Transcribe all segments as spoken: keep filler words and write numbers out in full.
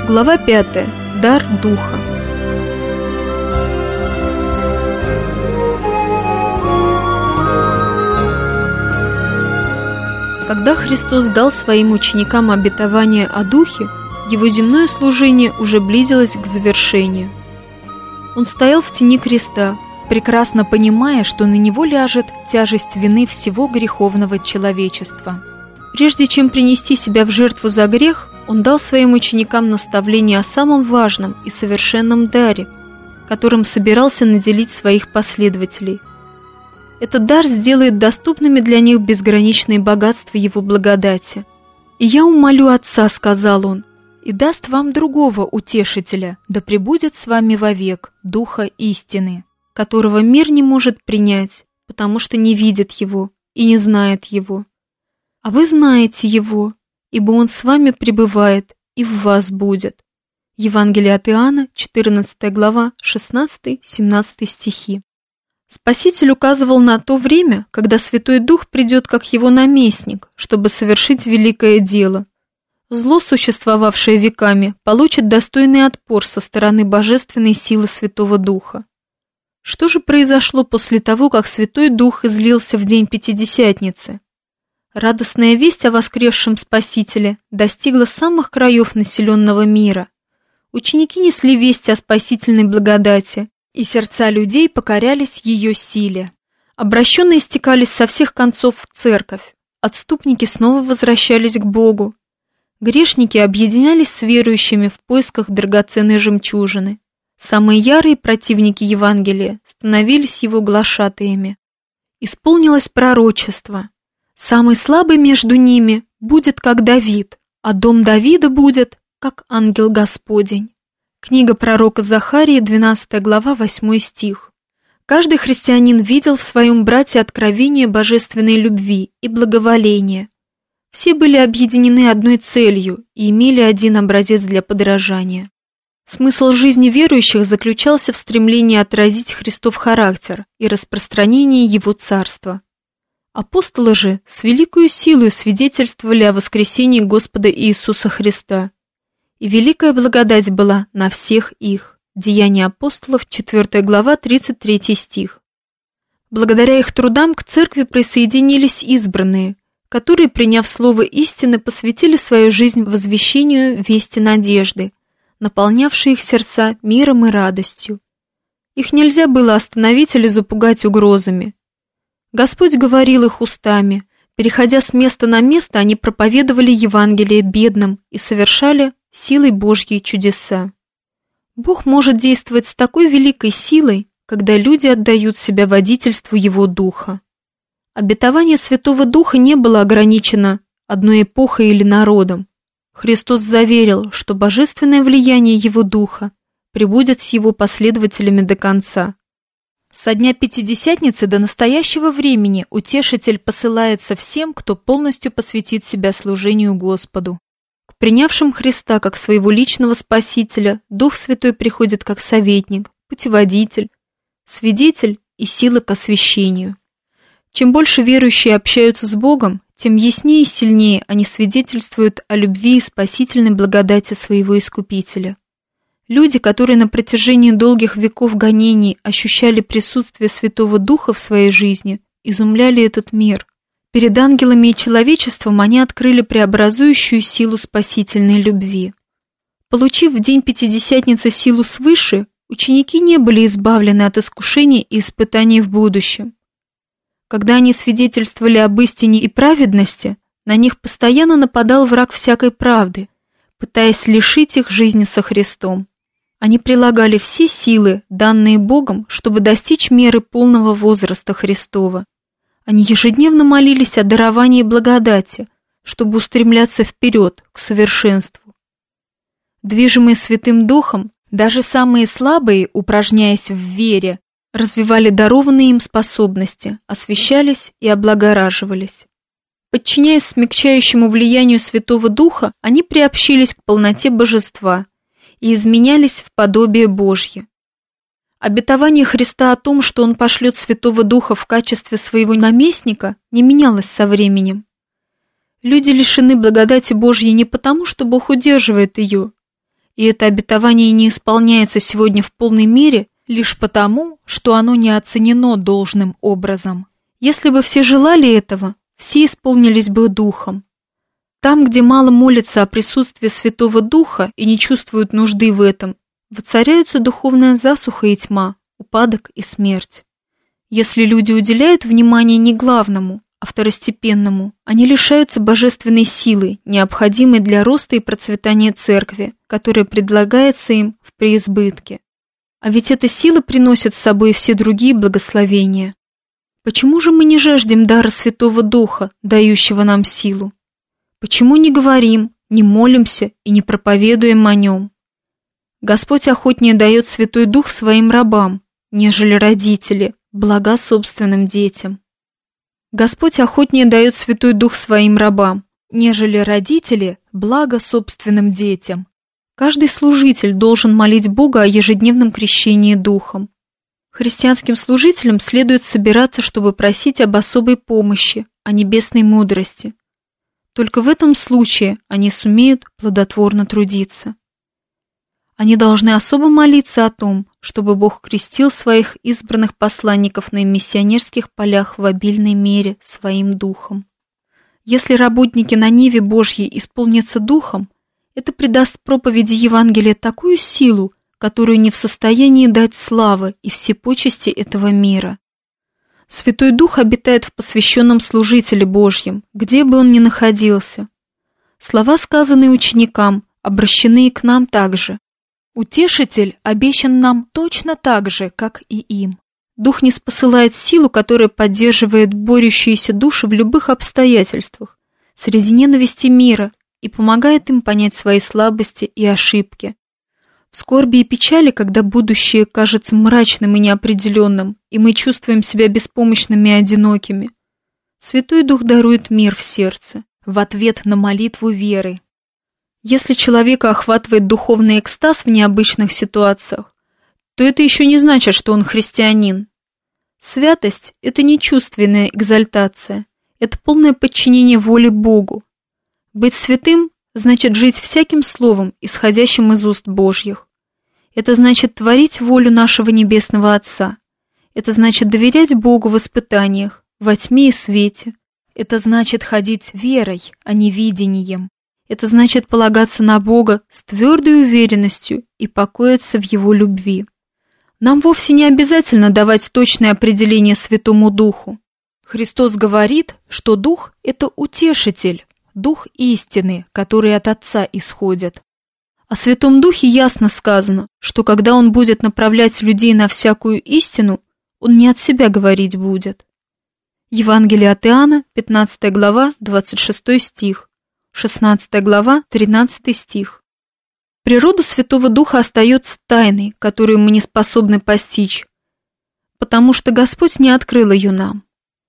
Глава пятая. Дар Духа. Когда Христос дал своим ученикам обетование о Духе, его земное служение уже близилось к завершению. Он стоял в тени креста, прекрасно понимая, что на него ляжет тяжесть вины всего греховного человечества. Прежде чем принести себя в жертву за грех, он дал своим ученикам наставление о самом важном и совершенном даре, которым собирался наделить своих последователей. Этот дар сделает доступными для них безграничные богатства его благодати. «И я умолю Отца, — сказал он, — и даст вам другого утешителя, да пребудет с вами вовек, Духа истины, которого мир не может принять, потому что не видит его и не знает его. А вы знаете его, ибо он с вами пребывает и в вас будет». Евангелие от Иоанна, четырнадцатая глава, шестнадцатый-семнадцатый стихи. Спаситель указывал на то время, когда Святой Дух придет как его наместник, чтобы совершить великое дело. Зло, существовавшее веками, получит достойный отпор со стороны божественной силы Святого Духа. Что же произошло после того, как Святой Дух излился в день Пятидесятницы? Радостная весть о воскресшем Спасителе достигла самых краев населенного мира. Ученики несли весть о спасительной благодати, и сердца людей покорялись ее силе. Обращенные стекались со всех концов в церковь, отступники снова возвращались к Богу. Грешники объединялись с верующими в поисках драгоценной жемчужины. Самые ярые противники Евангелия становились его глашатаями. Исполнилось пророчество. Самый слабый между ними будет как Давид, а дом Давида будет как ангел Господень. Книга пророка Захарии, двенадцатая глава, восьмой стих. Каждый христианин видел в своем брате откровение божественной любви и благоволения. Все были объединены одной целью и имели один образец для подражания. Смысл жизни верующих заключался в стремлении отразить Христов характер и распространении Его царства. Апостолы же с великою силой свидетельствовали о воскресении Господа Иисуса Христа. И великая благодать была на всех их. Деяния апостолов, четвёртая глава, тридцать третий стих. Благодаря их трудам к церкви присоединились избранные, которые, приняв слово истины, посвятили свою жизнь возвещению вести надежды, наполнявшей их сердца миром и радостью. Их нельзя было остановить или запугать угрозами. Господь говорил их устами. Переходя с места на место, они проповедовали Евангелие бедным и совершали силой Божьей чудеса. Бог может действовать с такой великой силой, когда люди отдают себя водительству Его Духа. Обетование Святого Духа не было ограничено одной эпохой или народом. Христос заверил, что божественное влияние Его Духа пребудет с Его последователями до конца. Со дня Пятидесятницы до настоящего времени Утешитель посылается всем, кто полностью посвятит себя служению Господу. К принявшим Христа как своего личного Спасителя Дух Святой приходит как советник, путеводитель, свидетель и сила к освящению. Чем больше верующие общаются с Богом, тем яснее и сильнее они свидетельствуют о любви и спасительной благодати своего Искупителя. Люди, которые на протяжении долгих веков гонений ощущали присутствие Святого Духа в своей жизни, изумляли этот мир. Перед ангелами и человечеством они открыли преобразующую силу спасительной любви. Получив в день Пятидесятницы силу свыше, ученики не были избавлены от искушений и испытаний в будущем. Когда они свидетельствовали об истине и праведности, на них постоянно нападал враг всякой правды, пытаясь лишить их жизни со Христом. Они прилагали все силы, данные Богом, чтобы достичь меры полного возраста Христова. Они ежедневно молились о даровании благодати, чтобы устремляться вперед, к совершенству. Движимые Святым Духом, даже самые слабые, упражняясь в вере, развивали дарованные им способности, освящались и облагораживались. Подчиняясь смягчающему влиянию Святого Духа, они приобщились к полноте божества и изменялись в подобие Божье. Обетование Христа о том, что Он пошлет Святого Духа в качестве своего наместника, не менялось со временем. Люди лишены благодати Божьей не потому, что Бог удерживает ее, и это обетование не исполняется сегодня в полной мере лишь потому, что оно не оценено должным образом. Если бы все желали этого, все исполнились бы Духом. Там, где мало молятся о присутствии Святого Духа и не чувствуют нужды в этом, воцаряются духовная засуха и тьма, упадок и смерть. Если люди уделяют внимание не главному, а второстепенному, они лишаются божественной силы, необходимой для роста и процветания церкви, которая предлагается им в преизбытке. А ведь эта сила приносит с собой все другие благословения. Почему же мы не жаждем дара Святого Духа, дающего нам силу? Почему не говорим, не молимся и не проповедуем о нем? Господь охотнее дает Святой Дух своим рабам, нежели родители, блага собственным детям. Господь охотнее дает Святой Дух своим рабам, нежели родители, блага собственным детям. Каждый служитель должен молить Бога о ежедневном крещении Духом. Христианским служителям следует собираться, чтобы просить об особой помощи, о небесной мудрости. Только в этом случае они сумеют плодотворно трудиться. Они должны особо молиться о том, чтобы Бог крестил своих избранных посланников на миссионерских полях в обильной мере своим Духом. Если работники на ниве Божьей исполнятся Духом, это придаст проповеди Евангелия такую силу, которую не в состоянии дать слава и все почести этого мира. Святой Дух обитает в посвященном служителе Божьем, где бы он ни находился. Слова, сказанные ученикам, обращены и к нам также. Утешитель обещан нам точно так же, как и им. Дух ниспосылает силу, которая поддерживает борющиеся души в любых обстоятельствах, среди ненависти мира, и помогает им понять свои слабости и ошибки. В скорби и печали, когда будущее кажется мрачным и неопределенным, и мы чувствуем себя беспомощными и одинокими, Святой Дух дарует мир в сердце, в ответ на молитву веры. Если человека охватывает духовный экстаз в необычных ситуациях, то это еще не значит, что он христианин. Святость – это не чувственная экзальтация, это полное подчинение воле Богу. Быть святым – значит жить всяким словом, исходящим из уст Божьих. Это значит творить волю нашего Небесного Отца. Это значит доверять Богу в испытаниях, во тьме и свете. Это значит ходить верой, а не видением. Это значит полагаться на Бога с твердой уверенностью и покоиться в Его любви. Нам вовсе не обязательно давать точное определение Святому Духу. Христос говорит, что Дух – это утешитель, Дух истины, который от Отца исходит. О Святом Духе ясно сказано, что когда Он будет направлять людей на всякую истину, Он не от себя говорить будет. Евангелие от Иоанна, пятнадцатая глава, двадцать шестой стих, шестнадцатая глава, тринадцатый стих. Природа Святого Духа остается тайной, которую мы не способны постичь, потому что Господь не открыл ее нам.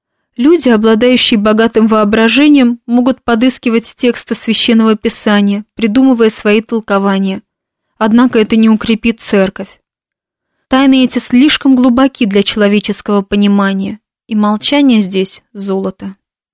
Люди, обладающие богатым воображением, могут подыскивать тексты Священного Писания, придумывая свои толкования. Однако это не укрепит церковь. Тайны эти слишком глубоки для человеческого понимания, и молчание здесь – золото.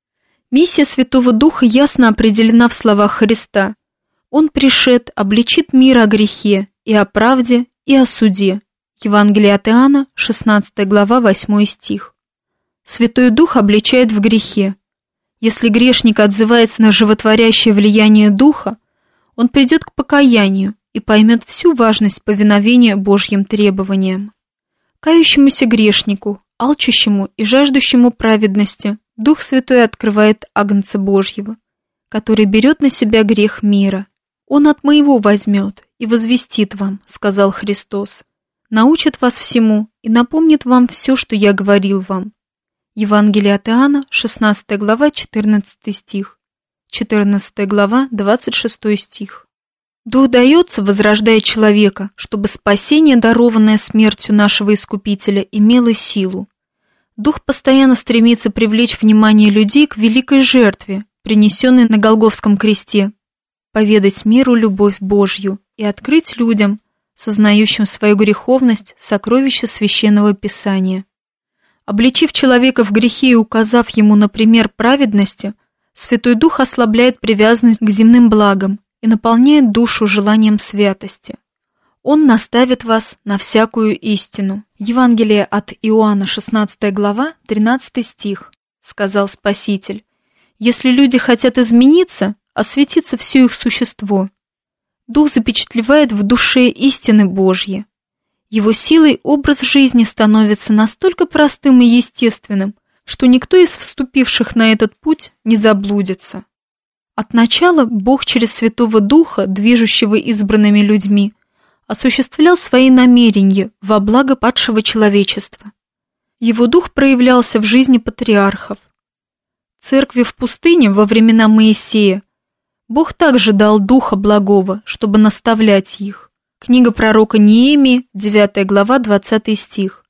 Миссия Святого Духа ясно определена в словах Христа. Он пришед, обличит мир о грехе, и о правде, и о суде. Евангелие от Иоанна, шестнадцатая глава, восьмой стих. Святой Дух обличает в грехе. Если грешник отзывается на животворящее влияние Духа, он придет к покаянию и поймет всю важность повиновения Божьим требованиям. Кающемуся грешнику, алчущему и жаждущему праведности, Дух Святой открывает Агнца Божьего, который берет на себя грех мира. «Он от моего возьмет и возвестит вам», — сказал Христос, «научит вас всему и напомнит вам все, что я говорил вам». Евангелие от Иоанна, шестнадцатая глава, четырнадцатый стих, четырнадцатая глава, двадцать шестой стих. Дух дается, возрождая человека, чтобы спасение, дарованное смертью нашего Искупителя, имело силу. Дух постоянно стремится привлечь внимание людей к великой жертве, принесенной на Голгофском кресте, поведать миру любовь Божью и открыть людям, сознающим свою греховность, сокровища Священного Писания. Обличив человека в грехе и указав ему на пример праведности, Святой Дух ослабляет привязанность к земным благам и наполняет душу желанием святости. Он наставит вас на всякую истину. Евангелие от Иоанна, шестнадцатая глава, тринадцатый стих, сказал Спаситель. Если люди хотят измениться, осветится все их существо. Дух запечатлевает в душе истины Божьи. Его силой образ жизни становится настолько простым и естественным, что никто из вступивших на этот путь не заблудится. От начала Бог через Святого Духа, движущего избранными людьми, осуществлял свои намерения во благо падшего человечества. Его дух проявлялся в жизни патриархов. Церкви в пустыне во времена Моисея Бог также дал Духа Благого, чтобы наставлять их. Книга пророка Неемии, девятая глава, двадцатый стих.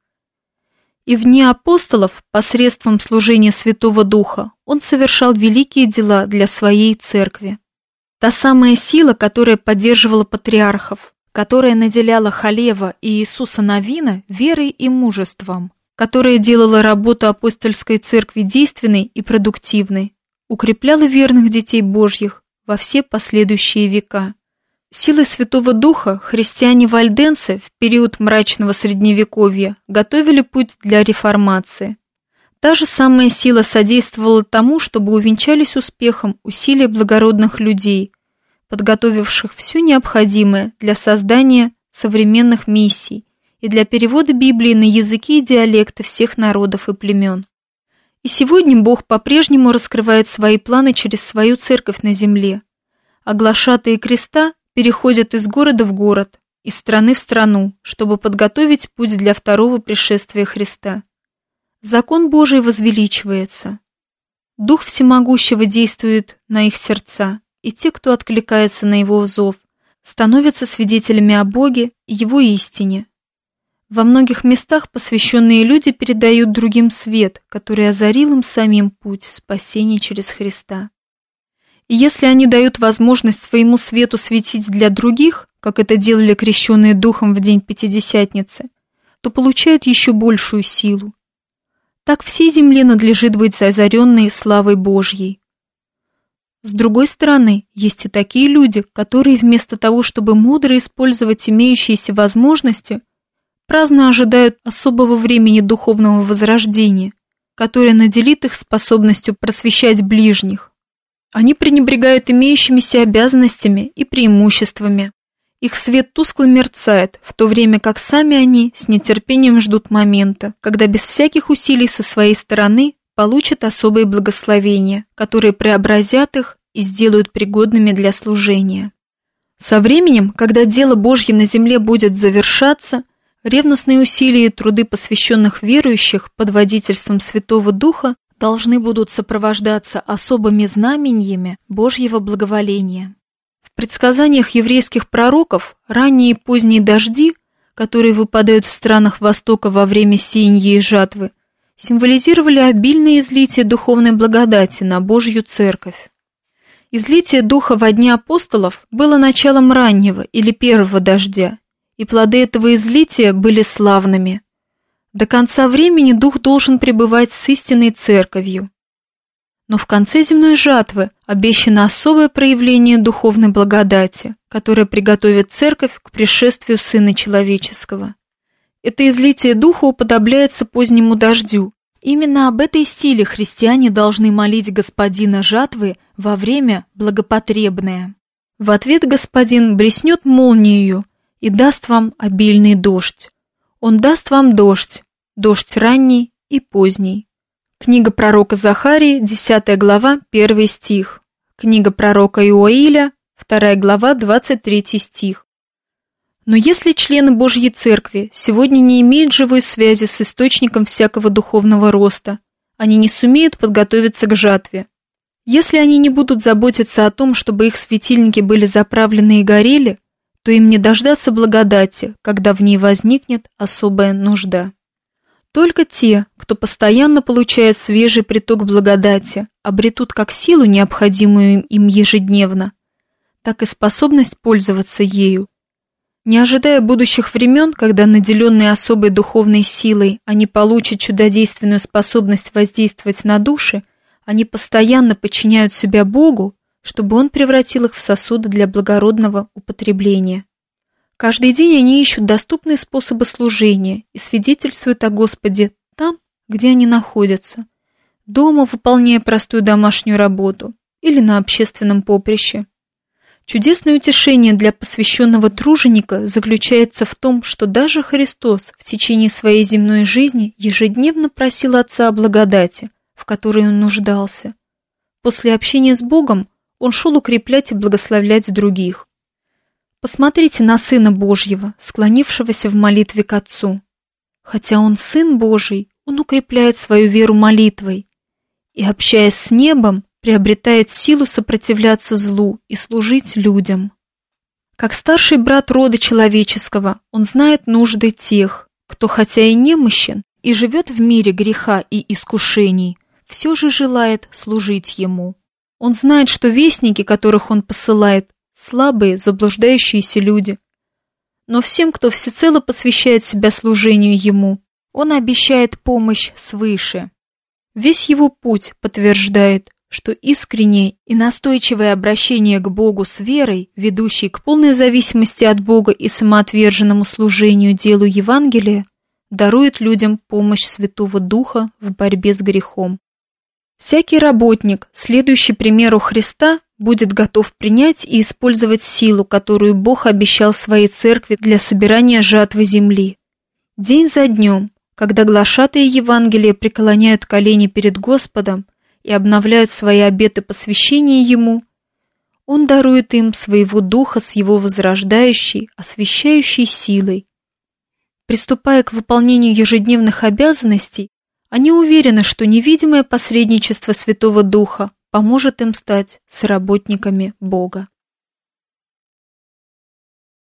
И в дни апостолов, посредством служения Святого Духа, он совершал великие дела для своей церкви. Та самая сила, которая поддерживала патриархов, которая наделяла Халева и Иисуса Навина верой и мужеством, которая делала работу апостольской церкви действенной и продуктивной, укрепляла верных детей Божьих во все последующие века. Силой Святого Духа христиане-вальденцы в период мрачного Средневековья готовили путь для реформации. Та же самая сила содействовала тому, чтобы увенчались успехом усилия благородных людей, подготовивших все необходимое для создания современных миссий и для перевода Библии на языки и диалекты всех народов и племен. И сегодня Бог по-прежнему раскрывает свои планы через свою церковь на земле, а глашатые креста переходят из города в город, из страны в страну, чтобы подготовить путь для второго пришествия Христа. Закон Божий возвеличивается. Дух Всемогущего действует на их сердца, и те, кто откликается на его зов, становятся свидетелями о Боге и его истине. Во многих местах посвященные люди передают другим свет, который озарил им самим путь спасения через Христа. И если они дают возможность своему свету светить для других, как это делали крещенные Духом в день Пятидесятницы, то получают еще большую силу. Так всей земле надлежит быть озаренной славой Божьей. С другой стороны, есть и такие люди, которые вместо того, чтобы мудро использовать имеющиеся возможности, праздно ожидают особого времени духовного возрождения, которое наделит их способностью просвещать ближних. Они пренебрегают имеющимися обязанностями и преимуществами. Их свет тускло мерцает, в то время как сами они с нетерпением ждут момента, когда без всяких усилий со своей стороны получат особые благословения, которые преобразят их и сделают пригодными для служения. Со временем, когда дело Божье на земле будет завершаться, ревностные усилия и труды посвященных верующих под водительством Святого Духа должны будут сопровождаться особыми знамениями Божьего благоволения. В предсказаниях еврейских пророков ранние и поздние дожди, которые выпадают в странах Востока во время сеяния и жатвы, символизировали обильное излитие духовной благодати на Божью церковь. Излитие Духа во дни апостолов было началом раннего или первого дождя, и плоды этого излития были славными. До конца времени Дух должен пребывать с истинной церковью. Но в конце земной жатвы обещано особое проявление духовной благодати, которое приготовит церковь к пришествию Сына Человеческого. Это излитие Духа уподобляется позднему дождю. Именно об этой силе христиане должны молить Господина жатвы во время благопотребное. В ответ Господин блеснет молниею и даст вам обильный дождь. Он даст вам дождь, дождь ранний и поздний. Книга пророка Захарии, десятая глава, первый стих. Книга пророка Иоиля, вторая глава, двадцать третий стих. Но если члены Божьей Церкви сегодня не имеют живой связи с источником всякого духовного роста, они не сумеют подготовиться к жатве. Если они не будут заботиться о том, чтобы их светильники были заправлены и горели, то им не дождаться благодати, когда в ней возникнет особая нужда. Только те, кто постоянно получает свежий приток благодати, обретут как силу, необходимую им ежедневно, так и способность пользоваться ею. Не ожидая будущих времен, когда, наделенные особой духовной силой, они получат чудодейственную способность воздействовать на души, они постоянно подчиняют себя Богу, чтобы Он превратил их в сосуды для благородного употребления. Каждый день они ищут доступные способы служения и свидетельствуют о Господе там, где они находятся, дома, выполняя простую домашнюю работу или на общественном поприще. Чудесное утешение для посвященного труженика заключается в том, что даже Христос в течение своей земной жизни ежедневно просил Отца о благодати, в которой Он нуждался. После общения с Богом Он шел укреплять и благословлять других. Посмотрите на Сына Божьего, склонившегося в молитве к Отцу. Хотя Он Сын Божий, Он укрепляет свою веру молитвой и, общаясь с небом, приобретает силу сопротивляться злу и служить людям. Как старший брат рода человеческого, он знает нужды тех, кто хотя и немощен, и живет в мире греха и искушений, все же желает служить ему. Он знает, что вестники, которых он посылает, слабые, заблуждающиеся люди. Но всем, кто всецело посвящает себя служению ему, он обещает помощь свыше. Весь его путь подтверждает, что искреннее и настойчивое обращение к Богу с верой, ведущей к полной зависимости от Бога и самоотверженному служению делу Евангелия, дарует людям помощь Святого Духа в борьбе с грехом. Всякий работник, следующий примеру Христа, будет готов принять и использовать силу, которую Бог обещал своей церкви для собирания жатвы земли. День за днем, когда глашатые Евангелия преклоняют колени перед Господом и обновляют свои обеты посвящения Ему, Он дарует им своего Духа с Его возрождающей, освящающей силой. Приступая к выполнению ежедневных обязанностей, они уверены, что невидимое посредничество Святого Духа поможет им стать соработниками Бога.